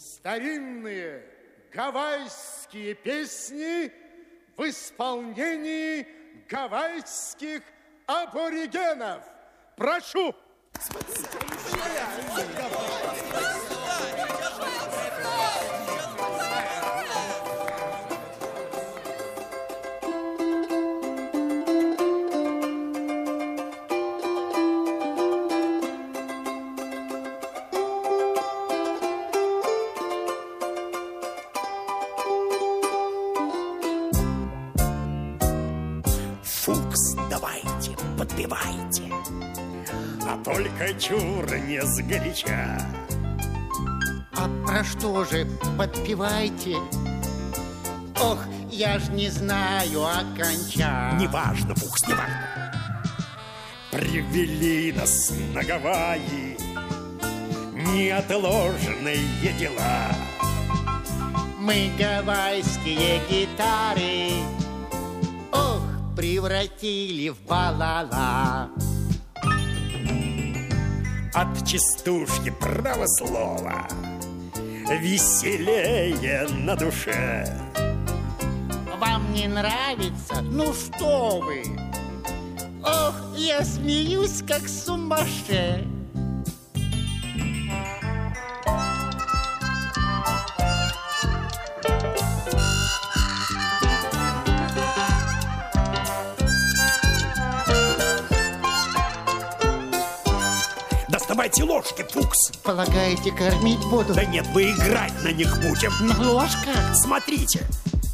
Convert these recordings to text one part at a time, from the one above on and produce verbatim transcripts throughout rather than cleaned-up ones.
Старинные гавайские песни в исполнении гавайских аборигенов. Прошу! Фукс, давайте, подпевайте, а только чур не сгоряча. А про что же подпевайте? Ох, я ж не знаю оконча. Неважно, Фукс, неважно. Привели нас на Гавайи неотложные дела. Мы гавайские гитары, ох, превратили в балала. От частушки, право слово, веселее на душе. Вам не нравится? Ну что вы? Ох, я смеюсь, как сумасшедший. Доставайте ложки, Фукс. Полагаете, кормить буду? Да нет, мы играть на них будем. На ложках? Смотрите.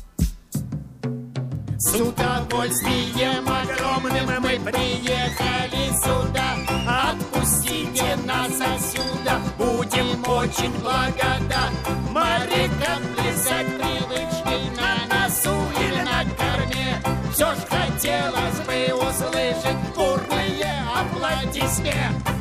С удовольствием огромным мы приехали сюда. Отпустите нас отсюда, будем очень благодарны. Морякам плясать привычки на носу или на корме. Все ж хотелось бы услышать бурные аплодисменты.